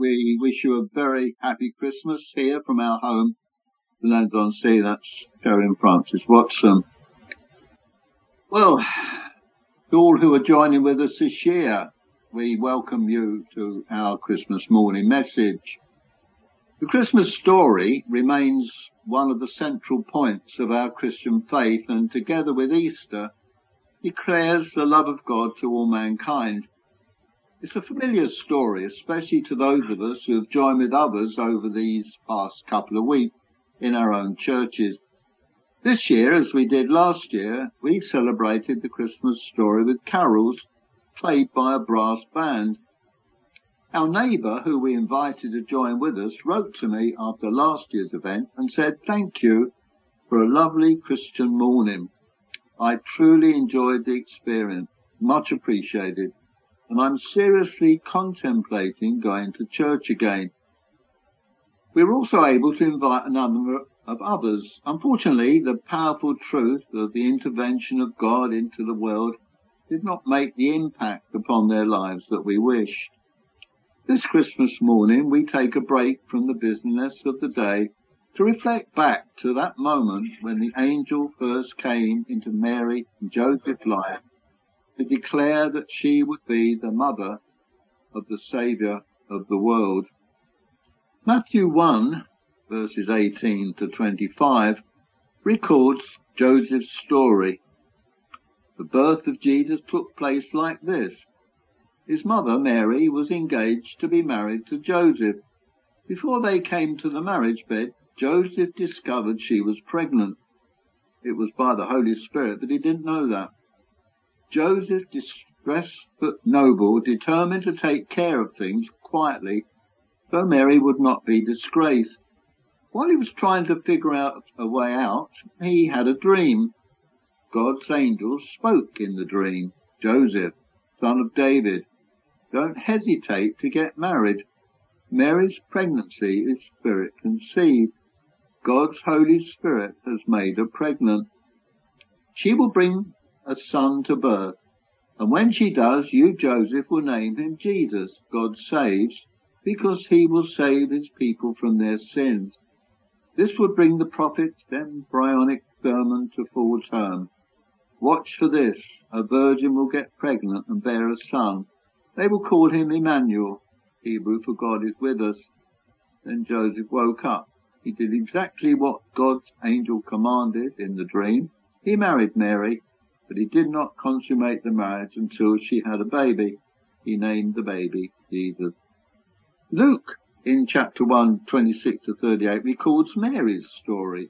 we wish you a very happy Christmas here from our home, the Lands-on-Sea. That's Sharon Francis Watson. Well, to all who are joining with us this year, we welcome you to our Christmas morning message. The Christmas story remains one of the central points of our Christian faith, and together with Easter, declares the love of God to all mankind. It's a familiar story, especially to those of us who have joined with others over these past couple of weeks in our own churches. This year, as we did last year, we celebrated the Christmas story with carols played by a brass band. Our neighbour, who we invited to join with us, wrote to me after last year's event and said, "Thank you for a lovely Christian morning. I truly enjoyed the experience, much appreciated, and I'm seriously contemplating going to church again." We were also able to invite a number of others. Unfortunately, the powerful truth of the intervention of God into the world did not make the impact upon their lives that we wished. This Christmas morning, we take a break from the busyness of the day to reflect back to that moment when the angel first came into Mary and Joseph's life to declare that she would be the mother of the Saviour of the world. Matthew 1, verses 18 to 25, records Joseph's story. The birth of Jesus took place like this. His mother, Mary, was engaged to be married to Joseph. Before they came to the marriage bed, Joseph discovered she was pregnant. It was by the Holy Spirit, but he didn't know that. Joseph, distressed but noble, determined to take care of things quietly so Mary would not be disgraced. While he was trying to figure out a way out, he had a dream. God's angel spoke in the dream. "Joseph, son of David, don't hesitate to get married. Mary's pregnancy is spirit conceived. God's Holy Spirit has made her pregnant. She will bring a son to birth, and when she does, you, Joseph, will name him Jesus, God saves, because he will save his people from their sins. This will bring the prophet's embryonic sermon to full term. Watch for this. A virgin will get pregnant and bear a son. They will call him Emmanuel, Hebrew for God is with us." Then Joseph woke up. He did exactly what God's angel commanded in the dream. He married Mary, but he did not consummate the marriage until she had a baby. He named the baby Jesus. Luke, in chapter 1, 26 to 38, records Mary's story.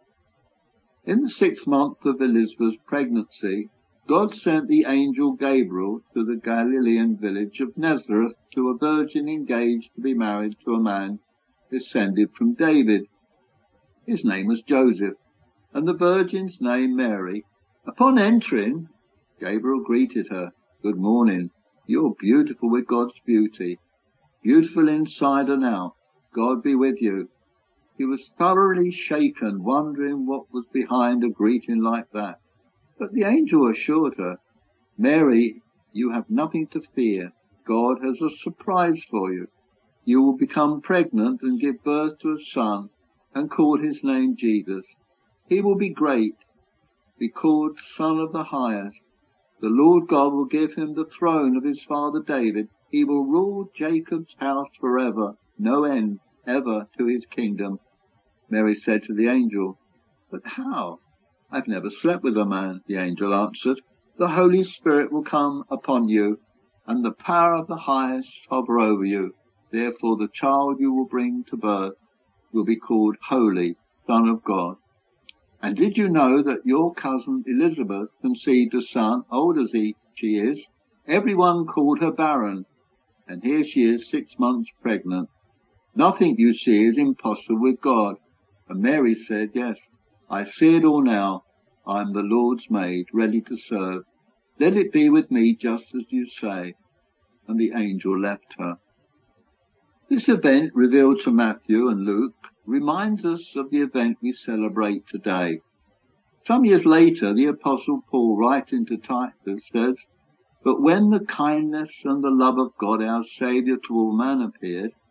In the 6th month of Elizabeth's pregnancy, God sent the angel Gabriel to the Galilean village of Nazareth to a virgin engaged to be married to a man descended from David. His name was Joseph, and the virgin's name Mary. Upon entering, Gabriel greeted her. "Good morning. You're beautiful with God's beauty. Beautiful inside and out. God be with you." He was thoroughly shaken, wondering what was behind a greeting like that. But the angel assured her, "Mary, you have nothing to fear. God has a surprise for you. You will become pregnant and give birth to a son and call his name Jesus. He will be great, be called Son of the Highest. The Lord God will give him the throne of his father David. He will rule Jacob's house forever, no end ever to his kingdom." Mary said to the angel, "But how? I've never slept with a man." The angel answered, "The Holy Spirit will come upon you, and the power of the Highest hover over you. Therefore the child you will bring to birth will be called Holy, Son of God. And did you know that your cousin Elizabeth conceived a son, old as she is? Everyone called her barren, and here she is 6 months pregnant. Nothing you see is impossible with God." And Mary said, "Yes, I see it all now. I am the Lord's maid, ready to serve. Let it be with me just as you say." And the angel left her. This event, revealed to Matthew and Luke, reminds us of the event we celebrate today. Some years later, the Apostle Paul, writing to Titus, says, "But when the kindness and the love of God our Saviour to all men appeared,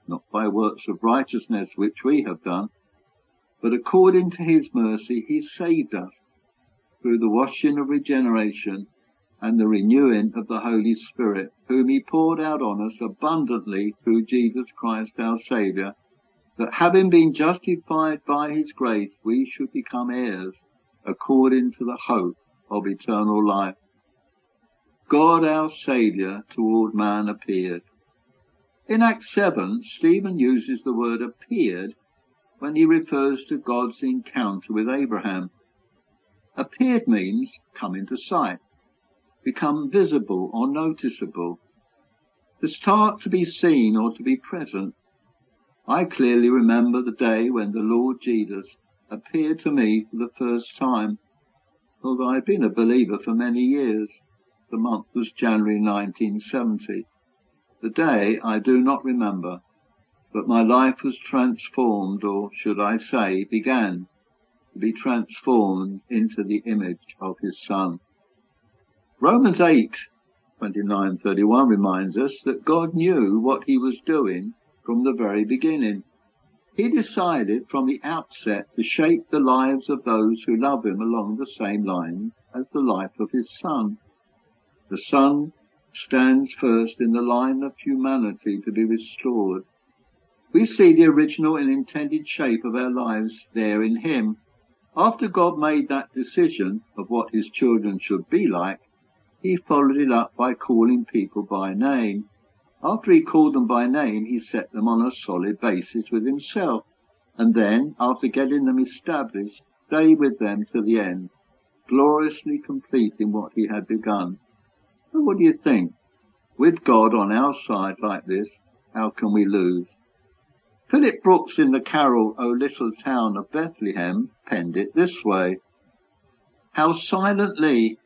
not by works of righteousness which we have done, but according to his mercy he saved us through the washing of regeneration and the renewing of the Holy Spirit, whom he poured out on us abundantly through Jesus Christ our Saviour, that having been justified by his grace, we should become heirs according to the hope of eternal life. God our Saviour toward man appeared. In Acts 7, Stephen uses the word appeared when he refers to God's encounter with Abraham. Appeared means come into sight, become visible or noticeable, to start to be seen or to be present. I clearly remember the day when the Lord Jesus appeared to me for the first time, although I had been a believer for many years. The month was January 1970. The day I do not remember, but my life was transformed, or should I say, began to be transformed into the image of his Son. Romans 8:29-31 reminds us that God knew what he was doing from the very beginning. He decided from the outset to shape the lives of those who love him along the same lines as the life of his Son. The Son stands first in the line of humanity to be restored. We see the original and intended shape of our lives there in him. After God made that decision of what his children should be like, he followed it up by calling people by name. After he called them by name, he set them on a solid basis with himself, and then, after getting them established, stayed with them to the end, gloriously completing what he had begun. And what do you think? With God on our side like this, how can we lose? Philip Brooks in the carol, O Little Town of Bethlehem, penned it this way: how silently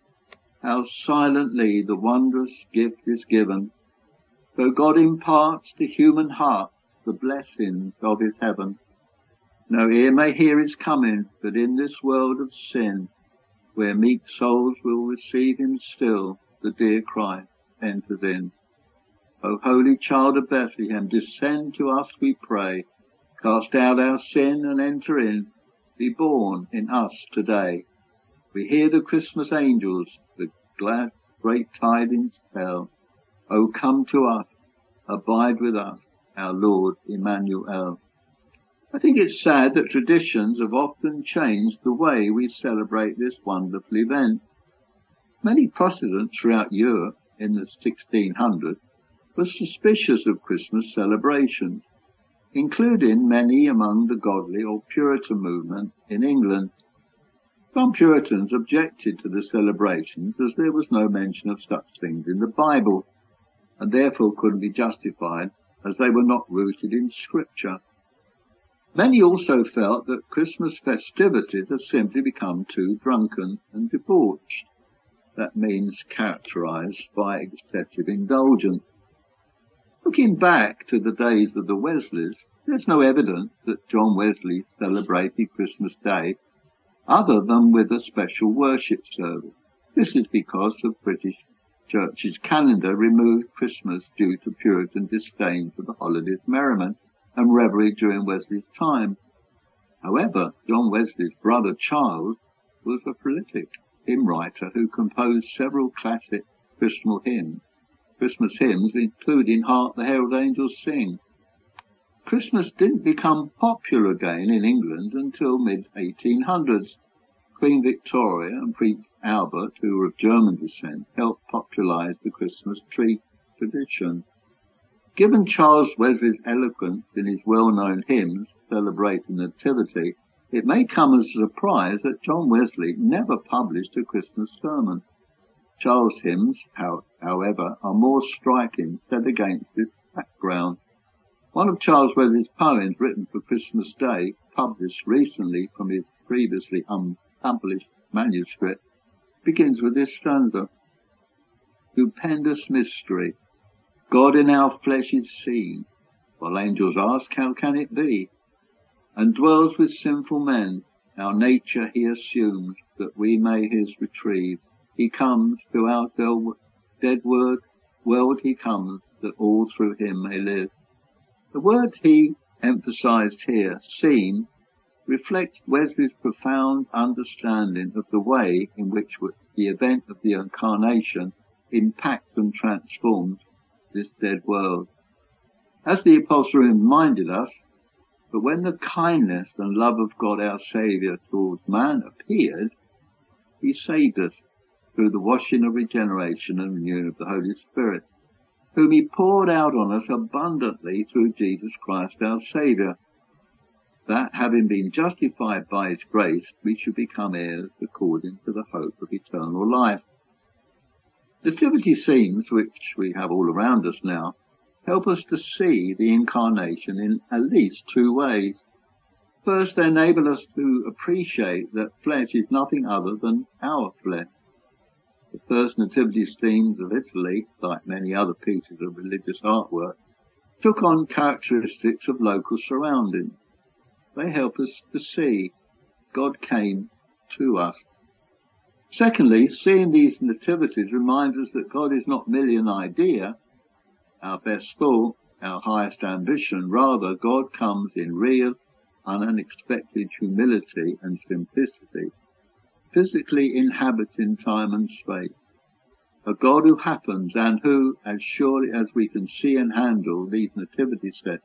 the wondrous gift is given, though God imparts to human hearts the blessings of his heaven. No ear may hear his coming, but in this world of sin, where meek souls will receive him still, the dear Christ enters in. O Holy Child of Bethlehem, descend to us, we pray. Cast out our sin and enter in. Be born in us today. We hear the Christmas angels, the glad great tidings tell. O come to us, abide with us, our Lord Emmanuel. I think it's sad that traditions have often changed the way we celebrate this wonderful event. Many Protestants throughout Europe in the 1600s were suspicious of Christmas celebrations, including many among the godly or Puritan movement in England. Some Puritans objected to the celebrations as there was no mention of such things in the Bible, and therefore couldn't be justified as they were not rooted in Scripture. Many also felt that Christmas festivities had simply become too drunken and debauched. That means characterized by excessive indulgence. Looking back to the days of the Wesleys, there's no evidence that John Wesley celebrated Christmas Day other than with a special worship service. This is because the British Church's calendar removed Christmas due to Puritan disdain for the holiday's merriment and revelry during Wesley's time. However, John Wesley's brother Charles was a prolific hymn writer who composed several classic Christmas hymns, including Hark the Herald Angels Sing. Christmas didn't become popular again in England until mid-1800s. Queen Victoria and Prince Albert, who were of German descent, helped popularise the Christmas tree tradition. Given Charles Wesley's eloquence in his well-known hymns celebrating the Nativity, it may come as a surprise that John Wesley never published a Christmas sermon. Charles' hymns, however, are more striking set against this background. One of Charles Wesley's poems written for Christmas Day, published recently from his previously unpublished manuscript, begins with this stanza: Stupendous mystery, God in our flesh is seen, while angels ask, how can it be? And dwells with sinful men, our nature he assumes, that we may his retrieve. He comes to our dead world he comes, that all through him may live. The word he emphasised here, seen, reflects Wesley's profound understanding of the way in which the event of the Incarnation impacts and transforms this dead world. As the Apostle reminded us, but when the kindness and love of God our Saviour towards man appeared, he saved us through the washing of regeneration and renewing of the Holy Spirit, whom he poured out on us abundantly through Jesus Christ our Saviour, that having been justified by his grace, we should become heirs according to the hope of eternal life. Nativity scenes, which we have all around us now, help us to see the Incarnation in at least two ways. First, they enable us to appreciate that flesh is nothing other than our flesh. The first nativity scenes of Italy, like many other pieces of religious artwork, took on characteristics of local surroundings. They help us to see God came to us. Secondly, seeing these nativities reminds us that God is not merely an idea, our best thought, our highest ambition. Rather, God comes in real and unexpected humility and simplicity, physically inhabiting time and space. A God who happens and who, as surely as we can see and handle these nativity sets,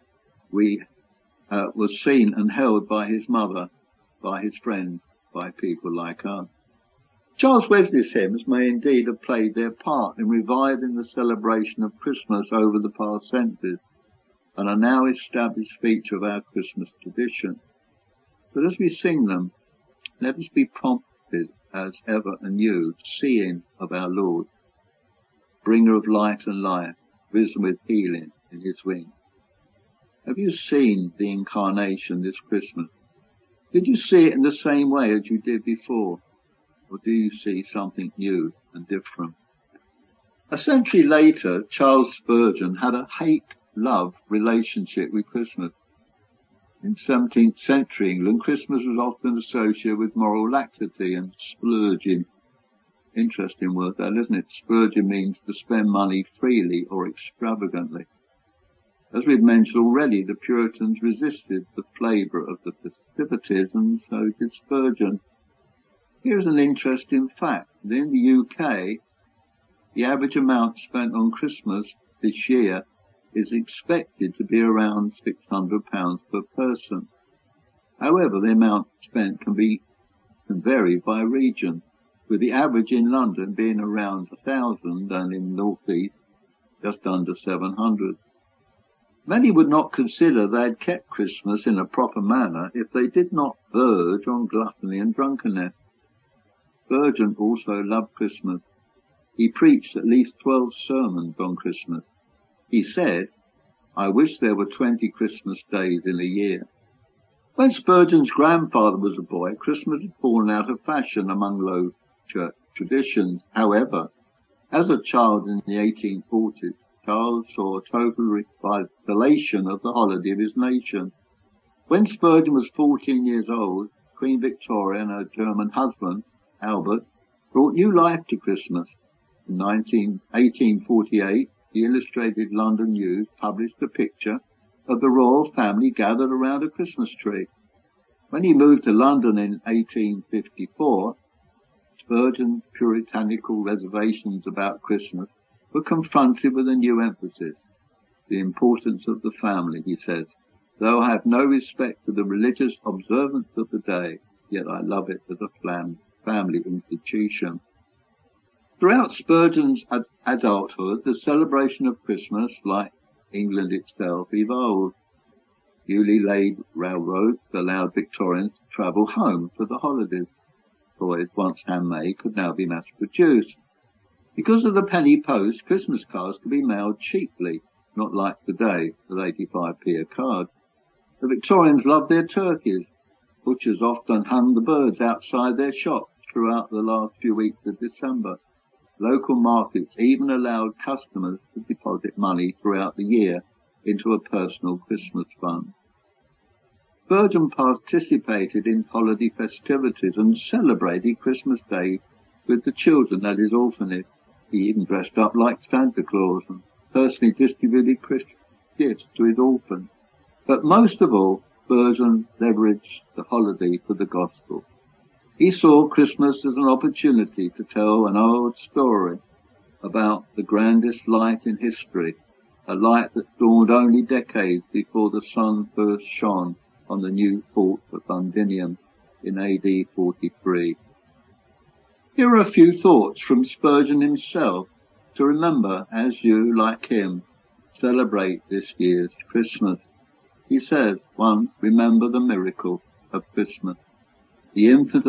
was seen and held by his mother, by his friends, by people like us. Charles Wesley's hymns may indeed have played their part in reviving the celebration of Christmas over the past centuries, and are now established feature of our Christmas tradition. But as we sing them, let us be prompted as ever anew, seeing of our Lord, bringer of light and life, risen with healing in his wings. Have you seen the Incarnation this Christmas? Did you see it in the same way as you did before? Or do you see something new and different? A century later, Charles Spurgeon had a hate-love relationship with Christmas. In 17th century England, Christmas was often associated with moral laxity and splurging. Interesting word that, isn't it? Splurging means to spend money freely or extravagantly. As we've mentioned already, the Puritans resisted the flavour of the festivities, and so did Spurgeon. Here's an interesting fact. In the UK, the average amount spent on Christmas this year is expected to be around £600 per person. However, the amount spent can vary by region, with the average in London being around 1,000 and in the North East just under 700. Many would not consider they had kept Christmas in a proper manner if they did not verge on gluttony and drunkenness. Spurgeon also loved Christmas. He preached at least 12 sermons on Christmas. He said, "I wish there were 20 Christmas days in a year." When Spurgeon's grandfather was a boy, Christmas had fallen out of fashion among Low Church traditions. However, as a child in the 1840s, Charles saw a total revitalization of the holiday of his nation. When Spurgeon was 14 years old, Queen Victoria and her German husband, Albert, brought new life to Christmas. In 1848, the Illustrated London News published a picture of the royal family gathered around a Christmas tree. When he moved to London in 1854, Spurgeon's puritanical reservations about Christmas were confronted with a new emphasis. The importance of the family, he says. Though I have no respect for the religious observance of the day, yet I love it as a family institution. Throughout Spurgeon's adulthood, the celebration of Christmas, like England itself, evolved. Newly laid railroads allowed Victorians to travel home for the holidays. Toys once handmade could now be mass-produced. Because of the penny post, Christmas cards could be mailed cheaply, not like today, with 85p a card. The Victorians loved their turkeys. Butchers often hung the birds outside their shops throughout the last few weeks of December. Local markets even allowed customers to deposit money throughout the year into a personal Christmas fund. Spurgeon participated in holiday festivities and celebrated Christmas Day with the children at his orphanage. He even dressed up like Santa Claus and personally distributed gifts to his orphans. But most of all, Spurgeon leveraged the holiday for the gospel. He saw Christmas as an opportunity to tell an old story about the grandest light in history, a light that dawned only decades before the sun first shone on the new fort of Londinium in AD 43. Here are a few thoughts from Spurgeon himself to remember as you, like him, celebrate this year's Christmas. He says, 1. Remember the miracle of Christmas. The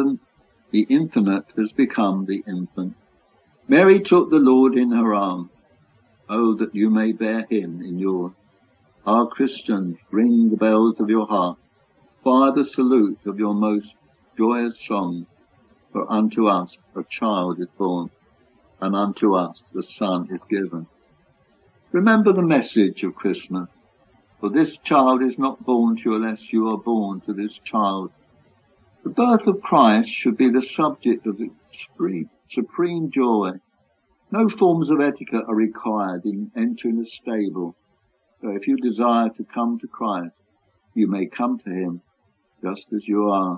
infinite has become the infant. Mary took the Lord in her arms. Oh, that you may bear him in yours. Our Christians, ring the bells of your heart. Fire the salute of your most joyous song. For unto us a child is born, and unto us the Son is given. Remember the message of Christmas. For this child is not born to you unless you are born to this child. The birth of Christ should be the subject of supreme joy. No forms of etiquette are required in entering a stable. So if you desire to come to Christ, you may come to him just as you are.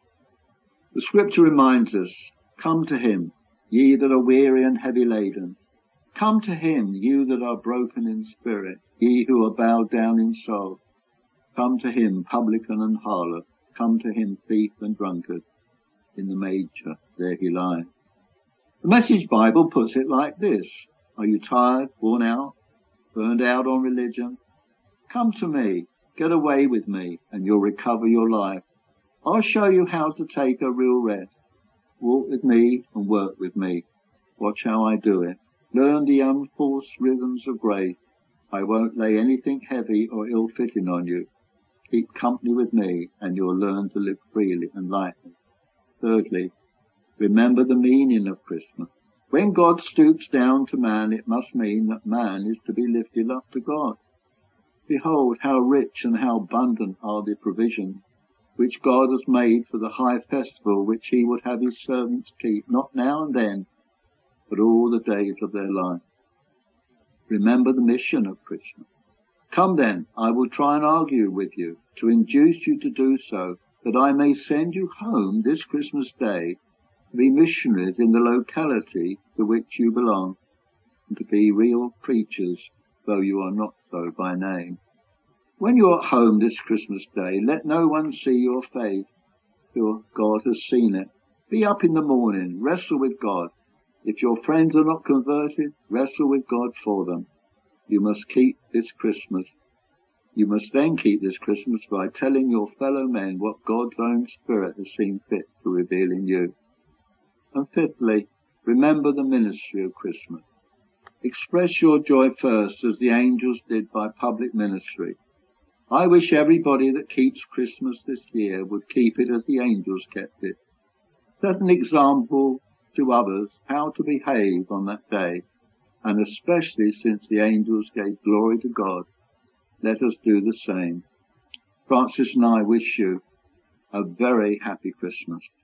The scripture reminds us, come to him, ye that are weary and heavy laden. Come to him, you that are broken in spirit, ye who are bowed down in soul. Come to him, publican and harlot. Come to him, thief and drunkard. In the manger, there he lies. The Message Bible puts it like this. Are you tired, worn out, burned out on religion? Come to me, get away with me, and you'll recover your life. I'll show you how to take a real rest. Walk with me and work with me. Watch how I do it. Learn the unforced rhythms of grace. I won't lay anything heavy or ill-fitting on you. Keep company with me, and you'll learn to live freely and lightly. Thirdly, remember the meaning of Christmas. When God stoops down to man, it must mean that man is to be lifted up to God. Behold, how rich and how abundant are the provisions which God has made for the high festival which he would have his servants keep, not now and then, but all the days of their life. Remember the mission of Christmas. Come then, I will try and argue with you, to induce you to do so, that I may send you home this Christmas day to be missionaries in the locality to which you belong, and to be real preachers, though you are not so by name. When you are at home this Christmas day, let no one see your face, till God has seen it. Be up in the morning, wrestle with God. If your friends are not converted, wrestle with God for them. You must keep this Christmas. You must then keep this Christmas by telling your fellow men what God's own Spirit has seen fit to reveal in you. And fifthly, remember the ministry of Christmas. Express your joy first, as the angels did by public ministry. I wish everybody that keeps Christmas this year would keep it as the angels kept it. Set an example to others how to behave on that day, and especially since the angels gave glory to God, let us do the same. Francis and I wish you a very happy Christmas.